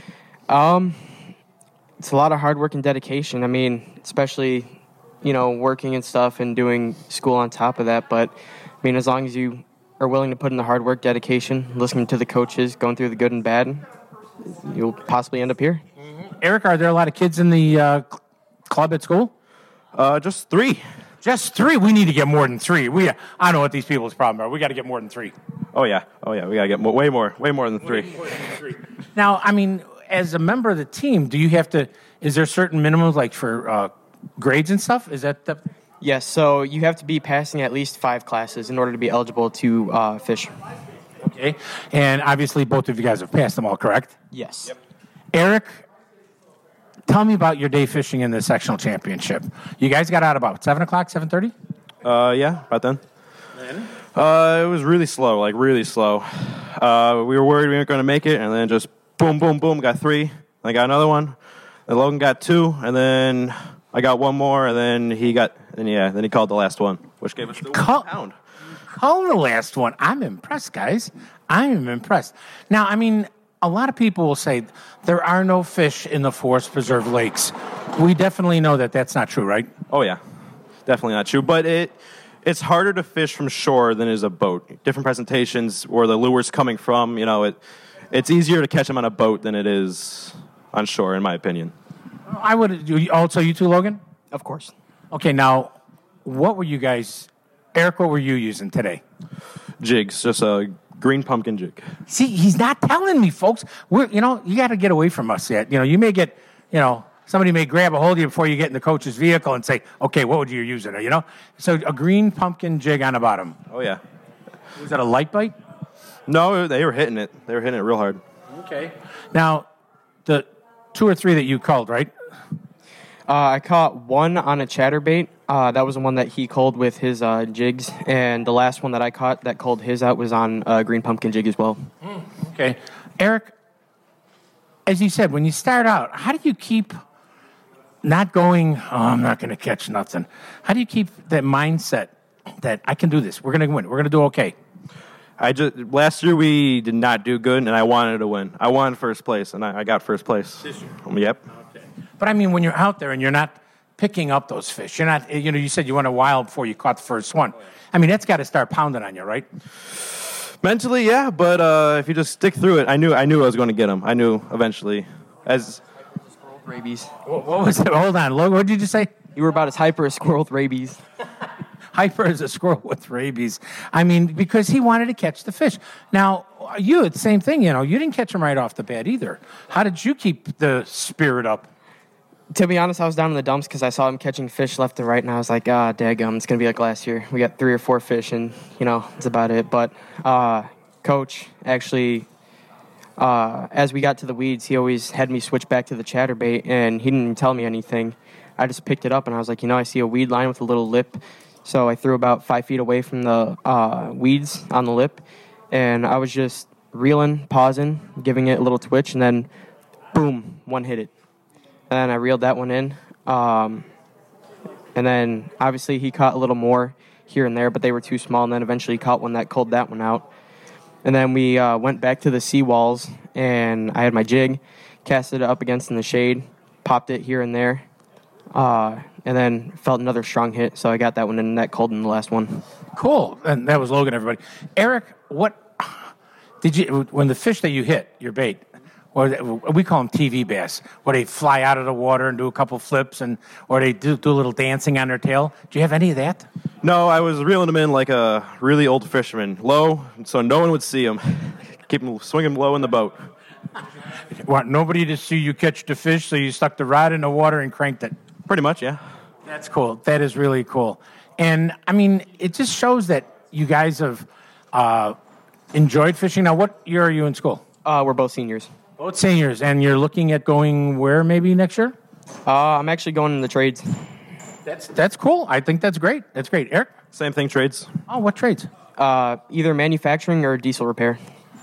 It's a lot of hard work and dedication. I mean, especially, working and stuff and doing school on top of that. But, I mean, as long as you are willing to put in the hard work, dedication, listening to the coaches, going through the good and bad, you'll possibly end up here. Mm-hmm. Eric, are there a lot of kids in the club at school? Just 3. Just 3? We need to get more than 3. I don't know what these people's problem are. We got to get more than 3. Oh, yeah. We got to get way more than 3. Now, I mean, as a member of the team, is there certain minimums, like for grades and stuff? Is that the... Yes, so you have to be passing at least 5 classes in order to be eligible to fish. Okay, and obviously both of you guys have passed them all, correct? Yes. Yep. Eric, tell me about your day fishing in the sectional championship. You guys got out about 7 o'clock, 7:30? Yeah, about then. It was really slow, really slow. We were worried we weren't going to make it, and then just boom, boom, boom, got 3. I got another one. Then Logan got 2, and then I got 1 more, and then he called the last one, which gave us the pound. Call the last one. I'm impressed, guys. I am impressed. Now, I mean, a lot of people will say there are no fish in the forest preserve lakes. We definitely know that that's not true, right? Oh, yeah. Definitely not true. But it's harder to fish from shore than it is a boat. Different presentations, where the lure's coming from, it's easier to catch them on a boat than it is on shore, in my opinion. I would. Also, you too, Logan? Of course. Okay, now, what were you guys... Eric, what were you using today? Jigs, just a green pumpkin jig. See, he's not telling me, folks. You got to get away from us yet. You may get, somebody may grab a hold of you before you get in the coach's vehicle and say, okay, what would you use it? So a green pumpkin jig on the bottom. Oh, yeah. Was that a light bite? No, they were hitting it. They were hitting it real hard. Okay. Now, the 2 or 3 that you called, right? I caught 1 on a chatterbait. That was the one that he called with his jigs. And the last one that I caught that called his out was on a green pumpkin jig as well. Okay. Eric, as you said, when you start out, how do you keep not going, I'm not going to catch nothing? How do you keep that mindset that I can do this? We're going to win. We're going to do okay. Last year we did not do good, and I wanted to win. I won first place, and I got first place. This year? Yep. Okay. But I mean, when you're out there and you're not picking up those fish, you're not, you said you went a while before you caught the first one. I mean, that's got to start pounding on you, right? Mentally, yeah, but if you just stick through it, I knew I was going to get them. I knew eventually. Squirrel with rabies. What was it? Hold on, Logan, what did you just say? You were about as hyper as squirrel with rabies. Hyper as a squirrel with rabies. I mean, because he wanted to catch the fish. Now, you, it's the same thing, you didn't catch him right off the bat either. How did you keep the spirit up? To be honest, I was down in the dumps because I saw him catching fish left and right, and I was like, daggum, it's going to be like last year. We got 3 or 4 fish, and, that's about it. But Coach actually, as we got to the weeds, he always had me switch back to the chatterbait, and he didn't even tell me anything. I just picked it up, and I was like, I see a weed line with a little lip. So I threw about 5 feet away from the weeds on the lip, and I was just reeling, pausing, giving it a little twitch, and then, boom, one hit it. And then I reeled that one in. And then, obviously, he caught a little more here and there, but they were too small, and then eventually he caught one that called that one out. And then we went back to the seawalls, and I had my jig, casted it up against in the shade, popped it here and there, and then felt another strong hit, so I got that one, and that called in the last one. Cool. And that was Logan, everybody. Eric, what did you, when the fish that you hit, your bait, or we call them TV bass, where they fly out of the water and do a couple flips, or they do a little dancing on their tail. Do you have any of that? No, I was reeling them in like a really old fisherman, low, so no one would see them. Keep them swinging low in the boat. Want nobody to see you catch the fish, so you stuck the rod in the water and cranked it? Pretty much, yeah. That's cool. That is really cool. And, I mean, it just shows that you guys have enjoyed fishing. Now, what year are you in school? We're both seniors. Both seniors. And you're looking at going where maybe next year? I'm actually going in the trades. That's cool. I think that's great. That's great. Eric? Same thing, trades. Oh, what trades? Either manufacturing or diesel repair.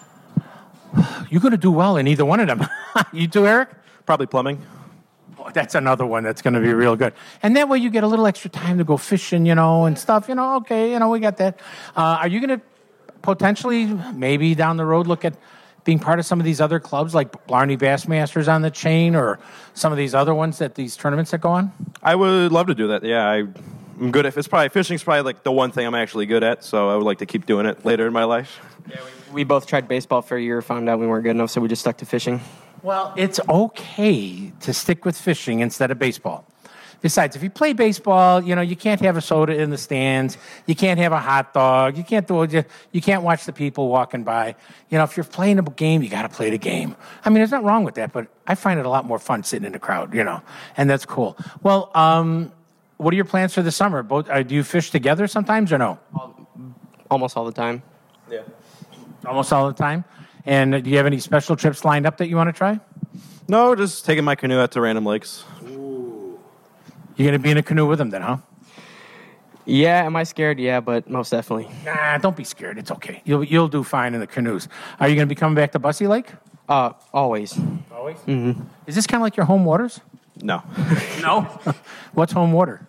You're going to do well in either one of them. You too, Eric? Probably plumbing. Oh, that's another one that's going to be real good. And that way you get a little extra time to go fishing, and stuff. Okay, we got that. Are you going to potentially, maybe down the road, look at being part of some of these other clubs like Blarney Bassmasters on the chain or some of these other ones these tournaments that go on? I would love to do that. Yeah, I'm good at fishing's probably like the one thing I'm actually good at, so I would like to keep doing it later in my life. Yeah, we both tried baseball for a year, found out we weren't good enough, so we just stuck to fishing. Well, it's okay to stick with fishing instead of baseball. Besides, if you play baseball, you can't have a soda in the stands. You can't have a hot dog. You can't watch the people walking by. If you're playing a game, you got to play the game. I mean, there's nothing wrong with that, but I find it a lot more fun sitting in the crowd, and that's cool. Well, what are your plans for the summer? Do you fish together sometimes or no? Almost all the time. Yeah. Almost all the time? And do you have any special trips lined up that you want to try? No, just taking my canoe out to random lakes. You're going to be in a canoe with them then, huh? Yeah, am I scared? Yeah, but most definitely. Nah, don't be scared. It's okay. You'll do fine in the canoes. Are you going to be coming back to Bussy Lake? Always. Always? Mm-hmm. Is this kind of like your home waters? No. No? What's home water?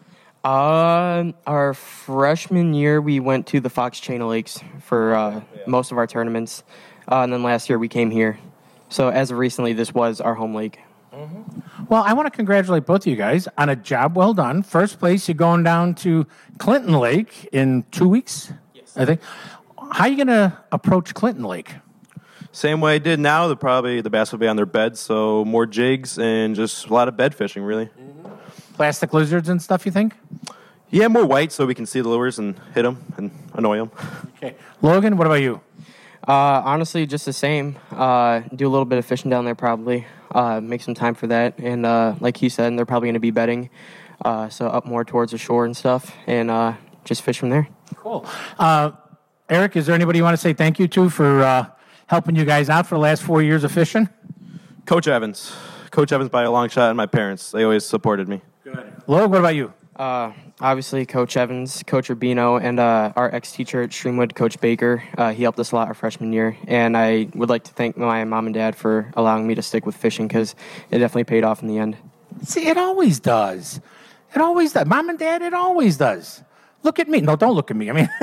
Our freshman year, we went to the Fox Chain of Lakes for most of our tournaments. And then last year, we came here. So as of recently, this was our home lake. Mm-hmm. Well, I want to congratulate both of you guys on a job well done. First place, you're going down to Clinton Lake in 2 weeks, yes. I think. How are you going to approach Clinton Lake? Same way I did now. The bass will be on their beds, so more jigs and just a lot of bed fishing, really. Mm-hmm. Plastic lizards and stuff, you think? Yeah, more white so we can see the lures and hit them and annoy them. Okay. Logan, what about you? Honestly, just the same. Do a little bit of fishing down there probably. Make some time for that. And like he said, they're probably going to be bedding. So up more towards the shore and stuff. And just fish from there. Cool. Eric, is there anybody you want to say thank you to for helping you guys out for the last 4 years of fishing? Coach Evans. Coach Evans by a long shot and my parents. They always supported me. Good. Logan, what about you? Obviously, Coach Evans, Coach Rubino, and our ex-teacher at Streamwood, Coach Baker. He helped us a lot our freshman year. And I would like to thank my mom and dad for allowing me to stick with fishing because it definitely paid off in the end. See, it always does. It always does. Mom and Dad, it always does. Look at me. No, don't look at me. I mean,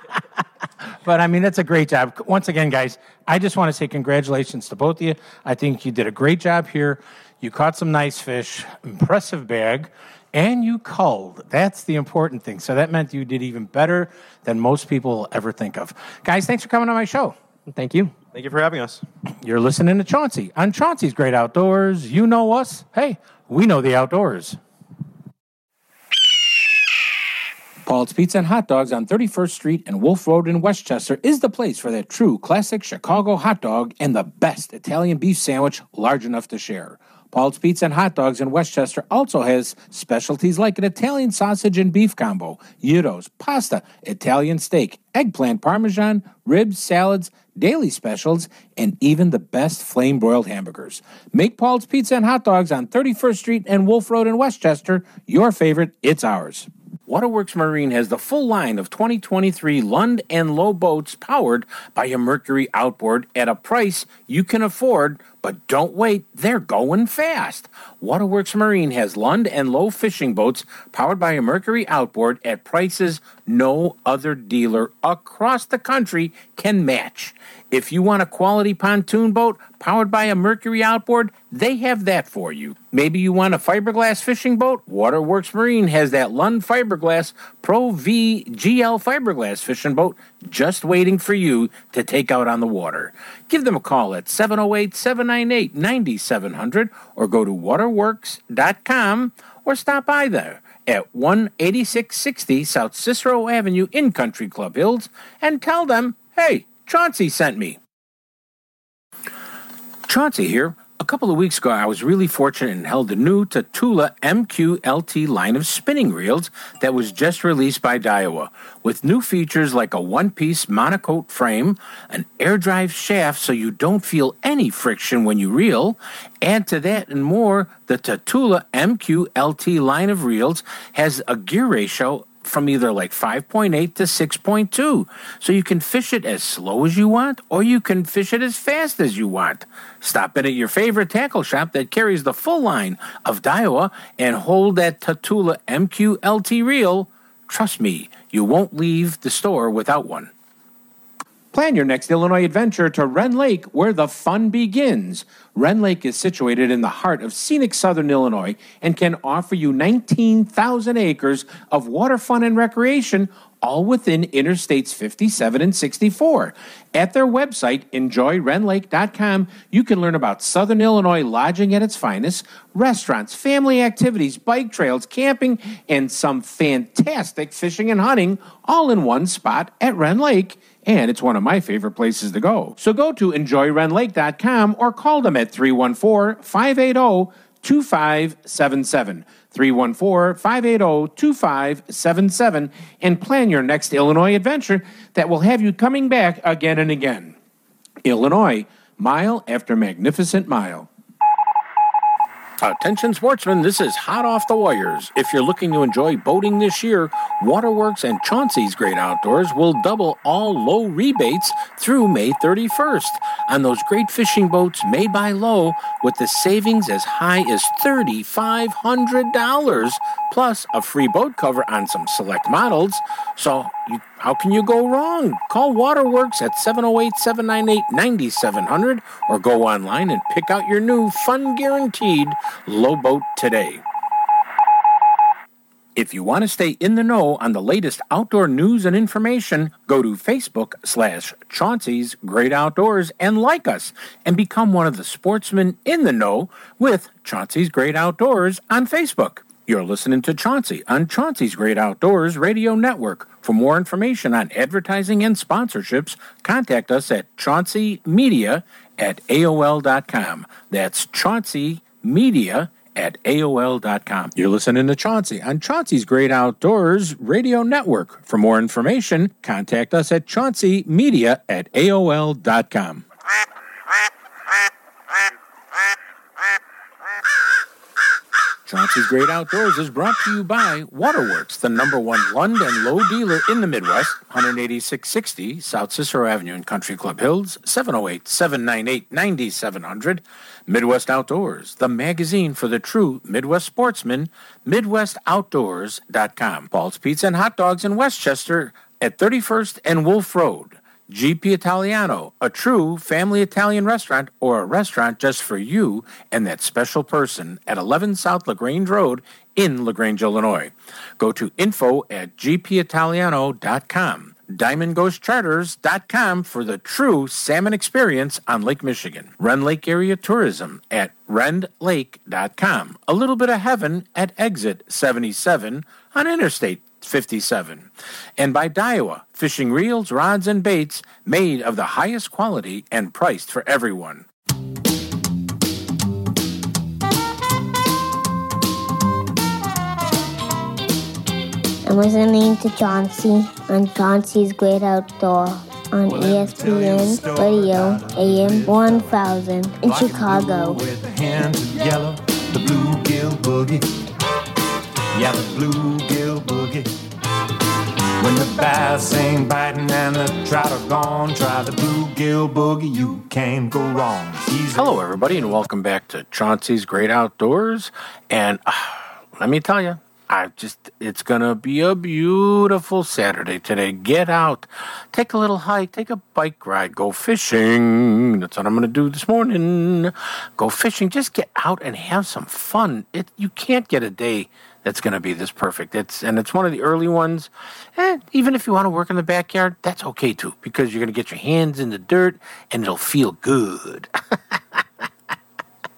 but I mean, that's a great job. Once again, guys, I just want to say congratulations to both of you. I think you did a great job here. You caught some nice fish, impressive bag, and you culled. That's the important thing. So that meant you did even better than most people will ever think of. Guys, thanks for coming on my show. Thank you. Thank you for having us. You're listening to Chauncey on Chauncey's Great Outdoors. You know us. Hey, we know the outdoors. Paul's Pizza and Hot Dogs on 31st Street and Wolf Road in Westchester is the place for that true classic Chicago hot dog and the best Italian beef sandwich large enough to share. Paul's Pizza and Hot Dogs in Westchester also has specialties like an Italian sausage and beef combo, gyros, pasta, Italian steak, eggplant parmesan, ribs, salads, daily specials, and even the best flame-broiled hamburgers. Make Paul's Pizza and Hot Dogs on 31st Street and Wolf Road in Westchester your favorite. It's ours. Waterworks Marine has the full line of 2023 Lund and Lowe boats powered by a Mercury outboard at a price you can afford, but don't wait, they're going fast. Waterworks Marine has Lund and Lowe fishing boats powered by a Mercury outboard at prices no other dealer across the country can match. If you want a quality pontoon boat powered by a Mercury outboard, they have that for you. Maybe you want a fiberglass fishing boat? Waterworks Marine has that Lund Fiberglass Pro V GL fiberglass fishing boat just waiting for you to take out on the water. Give them a call at 708-798-9700 or go to waterworks.com or stop by there at 18660 South Cicero Avenue in Country Club Hills and tell them, hey, Chauncey sent me. Chauncey here. A couple of weeks ago, I was really fortunate and held the new Tatula MQLT line of spinning reels that was just released by Daiwa, with new features like a one-piece monocoque frame, an air drive shaft so you don't feel any friction when you reel. Add to that and more, the Tatula MQLT line of reels has a gear ratio from either like 5.8 to 6.2. So you can fish it as slow as you want, or you can fish it as fast as you want. Stop in at your favorite tackle shop that carries the full line of Daiwa and hold that Tatula MQLT reel. Trust me, you won't leave the store without one. Plan your next Illinois adventure to Wren Lake, where the fun begins. Wren Lake is situated in the heart of scenic southern Illinois and can offer you 19,000 acres of water fun and recreation, all within Interstates 57 and 64. At their website, enjoywrenlake.com, you can learn about southern Illinois lodging at its finest, restaurants, family activities, bike trails, camping, and some fantastic fishing and hunting, all in one spot at Wren Lake. And it's one of my favorite places to go. So go to enjoywrenlake.com or call them at 314-580-2577. 314-580-2577 and plan your next Illinois adventure that will have you coming back again and again. Illinois, mile after magnificent mile. Attention sportsmen, this is hot off the wires. If you're looking to enjoy boating this year, Waterworks and Chauncey's Great Outdoors will double all low rebates through May 31st on those great fishing boats made by Lowe, with the savings as high as $3,500, plus a free boat cover on some select models. So how can you go wrong? Call Waterworks at 708-798-9700 or go online and pick out your new fun guaranteed low boat today. If you want to stay in the know on the latest outdoor news and information, go to Facebook/Chauncey's Great Outdoors and like us and become one of the sportsmen in the know with Chauncey's Great Outdoors on Facebook. You're listening to Chauncey on Chauncey's Great Outdoors Radio Network. For more information on advertising and sponsorships, contact us at chaunceymedia@aol.com. That's chaunceymedia@aol.com. You're listening to Chauncey on Chauncey's Great Outdoors Radio Network. For more information, contact us at chaunceymedia@aol.com. Chauncey's Great Outdoors is brought to you by Waterworks, the #1 Lund and Lowe dealer in the Midwest, 18660 South Cicero Avenue in Country Club Hills, 708-798-9700. Midwest Outdoors, the magazine for the true Midwest sportsman, MidwestOutdoors.com. Paul's Pizza and Hot Dogs in Westchester at 31st and Wolf Road. GP Italiano, a true family Italian restaurant or a restaurant just for you and that special person at 11 South LaGrange Road in LaGrange, Illinois. Go to info@gpitaliano.com. DiamondGhostCharters.com for the true salmon experience on Lake Michigan. Wren Lake Area Tourism at wrenlake.com. A little bit of heaven at exit 77 on Interstate 57. And by Daiwa, fishing reels, rods, and baits made of the highest quality and priced for everyone. I'm listening to Chauncey on Chauncey's Great Outdoor on ESPN Radio AM 1000 in Chicago. With the hands of yellow, the bluegill boogie. Yeah, the bluegill boogie. When the bass ain't biting and the trout are gone, try the bluegill boogie, you can't go wrong. Hello, everybody, and welcome back to Chauncey's Great Outdoors. And let me tell you, it's going to be a beautiful Saturday today. Get out, take a little hike, take a bike ride, go fishing. That's what I'm going to do this morning. Go fishing, just get out and have some fun. You can't get a day that's going to be this perfect. It's one of the early ones. Even if you want to work in the backyard, that's okay too, because you're going to get your hands in the dirt and it'll feel good.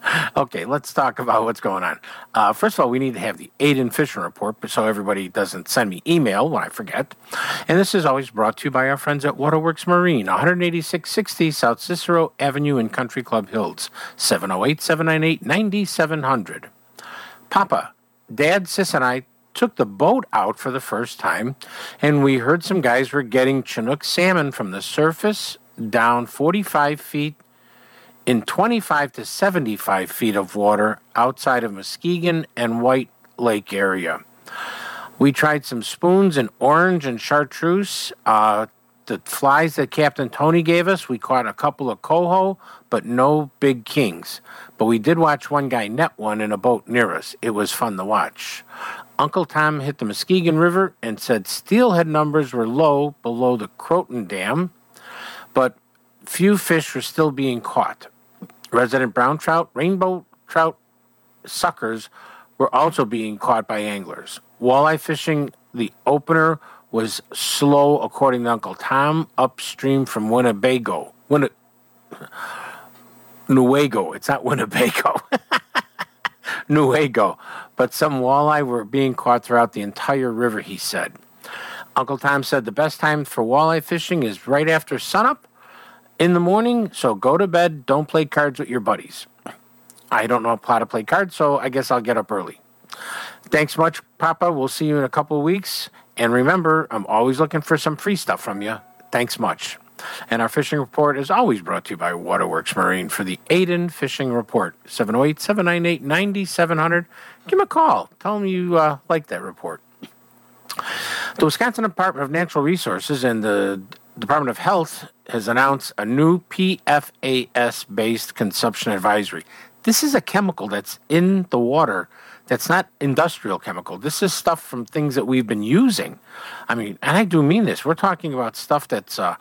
Okay, let's talk about what's going on. First of all, we need to have the Aiden Fishing Report so everybody doesn't send me email when I forget. And this is always brought to you by our friends at Waterworks Marine, 18660 South Cicero Avenue in Country Club Hills, 708-798-9700. Papa, Dad, Sis, and I took the boat out for the first time, and we heard some guys were getting Chinook salmon from the surface down 45 feet in 25 to 75 feet of water outside of Muskegon and White Lake area. We tried some spoons and orange and chartreuse. The flies that Captain Tony gave us, we caught a couple of coho, but no big kings. But we did watch one guy net one in a boat near us. It was fun to watch. Uncle Tom hit the Muskegon River and said steelhead numbers were low below the Croton Dam, but few fish were still being caught. Resident brown trout, rainbow trout, suckers were also being caught by anglers. Walleye fishing, the opener, was slow, according to Uncle Tom, upstream from Winnebago. Nuevo. It's not Winnebago. Nuevo. But some walleye were being caught throughout the entire river, he said. Uncle Tom said the best time for walleye fishing is right after sunup in the morning, so go to bed, don't play cards with your buddies. I don't know how to play cards, so I guess I'll get up early. Thanks much, Papa. We'll see you in a couple of weeks. And remember, I'm always looking for some free stuff from you. Thanks much. And our fishing report is always brought to you by Waterworks Marine. For the Aiden Fishing Report, 708-798-9700. Give him a call. Tell him you like that report. The Wisconsin Department of Natural Resources and the Department of Health has announced a new PFAS-based consumption advisory. This is a chemical that's in the water that's not industrial chemical. This is stuff from things that we've been using. I mean, and I do mean this. We're talking about stuff that's the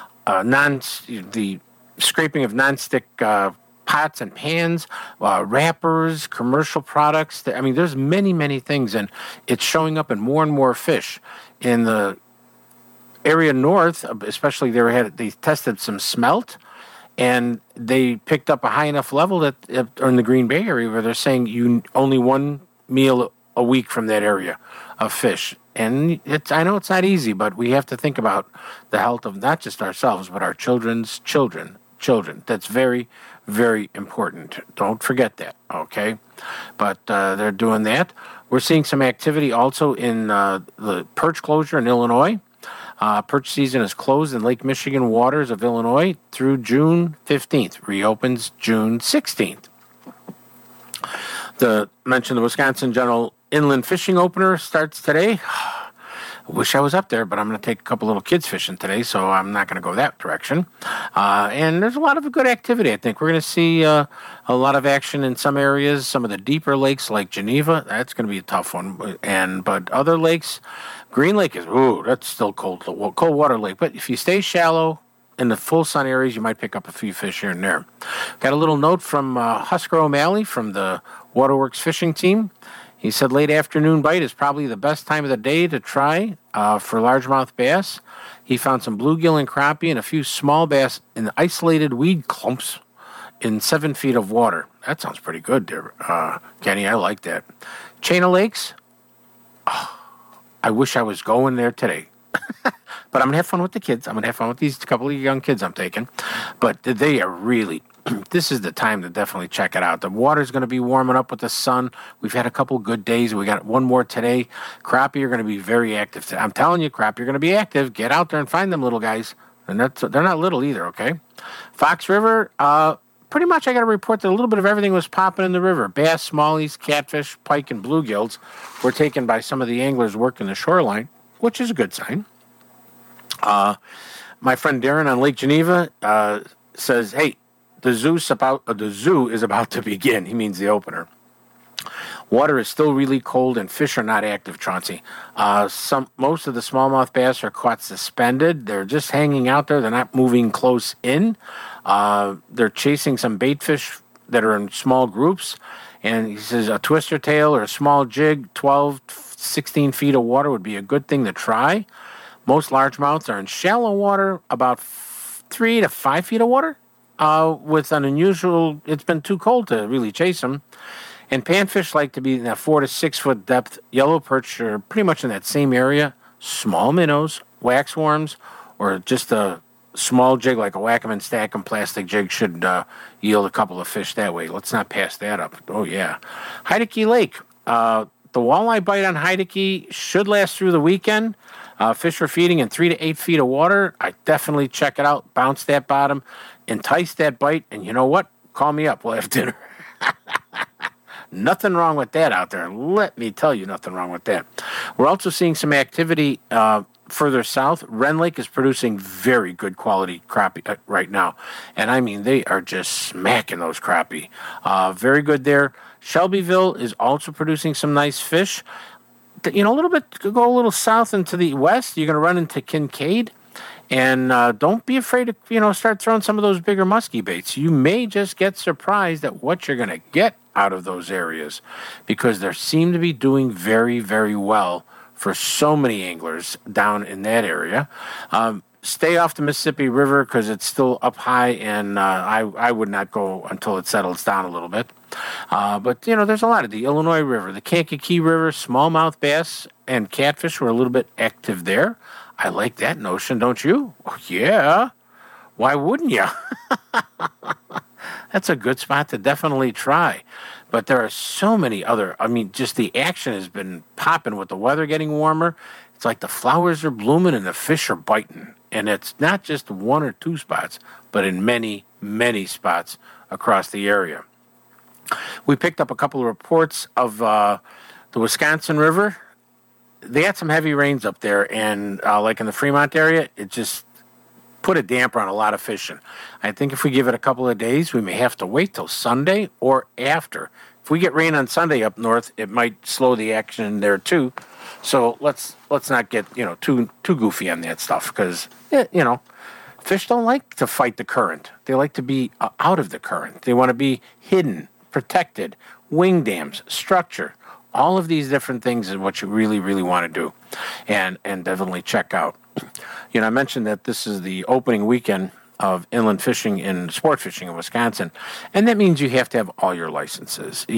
scraping of nonstick pots and pans, wrappers, commercial products. I mean, there's many, many things, and it's showing up in more and more fish. In the area north, especially, they tested some smelt, and they picked up a high enough level that in the Green Bay area where they're saying only one meal a week from that area of fish. And I know it's not easy, but we have to think about the health of not just ourselves, but our children's children. That's very, very important. Don't forget that, okay? But they're doing that. We're seeing some activity also in the perch closure in Illinois. Perch season is closed in Lake Michigan waters of Illinois through June 15th. Reopens June 16th. The Wisconsin General Inland Fishing Opener starts today. I wish I was up there, but I'm going to take a couple little kids fishing today, so I'm not going to go that direction. And there's a lot of good activity, I think. We're going to see a lot of action in some areas, some of the deeper lakes like Geneva. That's going to be a tough one. But other lakes, Green Lake that's still cold water lake. But if you stay shallow in the full sun areas, you might pick up a few fish here and there. Got a little note from Husker O'Malley from the Waterworks fishing team. He said late afternoon bite is probably the best time of the day to try for largemouth bass. He found some bluegill and crappie and a few small bass in isolated weed clumps in 7 feet of water. That sounds pretty good there, Kenny. I like that. Chain of Lakes. Oh, I wish I was going there today. But I'm going to have fun with the kids. I'm going to have fun with these couple of young kids I'm taking. But they are really, this is the time to definitely check it out. The water's going to be warming up with the sun. We've had a couple good days. We got one more today. Crappie are going to be very active. I'm telling you, crappie are going to be active. Get out there and find them little guys. And they're not little either, okay? Fox River, pretty much I got to report that a little bit of everything was popping in the river. Bass, smallies, catfish, pike, and bluegills were taken by some of the anglers working the shoreline, which is a good sign. My friend Darren on Lake Geneva says, hey, the zoo is about to begin. He means the opener. Water is still really cold and fish are not active, Chauncey. Most of the smallmouth bass are caught suspended. They're just hanging out there. They're not moving close in. They're chasing some bait fish that are in small groups. And he says a twister tail or a small jig, 12, 16 feet of water would be a good thing to try. Most largemouths are in shallow water, about 3 to 5 feet of water. with an unusual, it's been too cold to really chase them. And panfish like to be in that 4 to 6 foot depth. Yellow perch are pretty much in that same area. Small minnows, waxworms, or just a small jig like a Wackerman Stack 'em plastic jig should yield a couple of fish that way. Let's not pass that up. Oh, yeah. Heideke Lake. The walleye bite on Heideke should last through the weekend. Fish are feeding in 3 to 8 feet of water. I definitely check it out. Bounce that bottom. Entice that bite. And you know what? Call me up. We'll have dinner. Nothing wrong with that out there. Let me tell you, nothing wrong with that. We're also seeing some activity further south. Wren Lake is producing very good quality crappie right now. And I mean, they are just smacking those crappie. Very good there. Shelbyville is also producing some nice fish. You know, go a little south into the west, you're going to run into Kincaid. And don't be afraid to, start throwing some of those bigger musky baits. You may just get surprised at what you're going to get out of those areas because they seem to be doing very, very well for so many anglers down in that area. Stay off the Mississippi River because it's still up high, and I would not go until it settles down a little bit. But, there's a lot of the Illinois River, the Kankakee River, smallmouth bass, and catfish were a little bit active there. I like that notion, don't you? Oh, yeah. Why wouldn't you? That's a good spot to definitely try. But there are so many just the action has been popping with the weather getting warmer. It's like the flowers are blooming and the fish are biting. And it's not just 1 or 2 spots, but in many, many spots across the area. We picked up a couple of reports of the Wisconsin River. They had some heavy rains up there, and like in the Fremont area, it just put a damper on a lot of fishing. I think if we give it a couple of days, we may have to wait till Sunday or after. If we get rain on Sunday up north, it might slow the action there too. So let's not get too goofy on that stuff because fish don't like to fight the current. They like to be out of the current. They want to be hidden, protected, wing dams, structure. All of these different things is what you really, really want to do, and definitely check out. I mentioned that this is the opening weekend of inland fishing and sport fishing in Wisconsin, and that means you have to have all your licenses.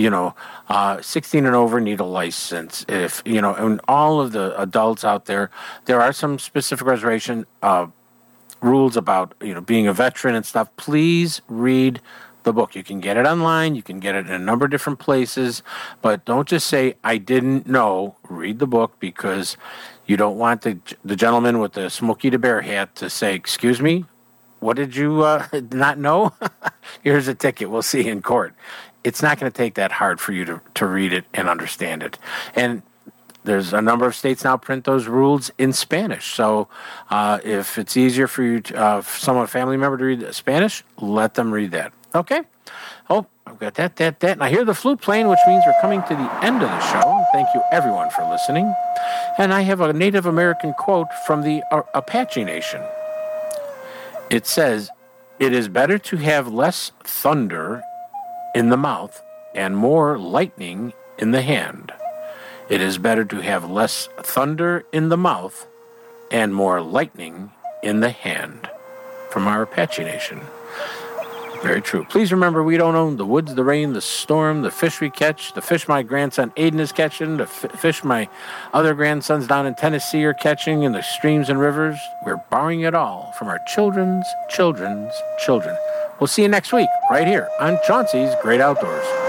16 and over need a license. If and all of the adults out there are some specific reservation rules about being a veteran and stuff. Please read the book. You can get it online. You can get it in a number of different places, but don't just say, I didn't know. Read the book because you don't want the gentleman with the Smokey the Bear hat to say, excuse me, what did you not know? Here's a ticket. We'll see you in court. It's not going to take that hard for you to read it and understand it. And there's a number of states now print those rules in Spanish. So if it's easier for you, a family member to read Spanish, let them read that. Okay. Oh, I've got that. And I hear the flute playing, which means we're coming to the end of the show. Thank you, everyone, for listening. And I have a Native American quote from the Apache Nation. It says, "It is better to have less thunder in the mouth and more lightning in the hand. It is better to have less thunder in the mouth and more lightning in the hand." From our Apache Nation. Very true. Please remember, we don't own the woods, the rain, the storm, the fish we catch, the fish my grandson Aiden is catching, the fish my other grandsons down in Tennessee are catching, in the streams and rivers. We're borrowing it all from our children's children's children. We'll see you next week, right here on Chauncey's Great Outdoors.